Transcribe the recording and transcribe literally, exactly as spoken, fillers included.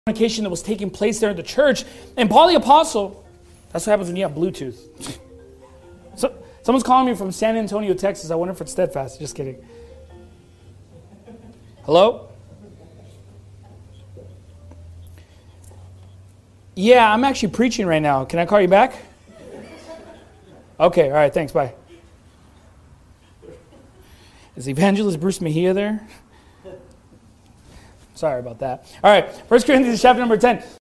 that was taking place there in the church. And Paul the Apostle, that's what happens when you have Bluetooth. So, someone's calling me from San Antonio, Texas. I wonder if it's Steadfast. Just kidding. Hello? Yeah, I'm actually preaching right now. Can I call you back? Okay, all right, thanks, bye. Is Evangelist Bruce Mejia there? Sorry about that. All right, First Corinthians chapter number ten.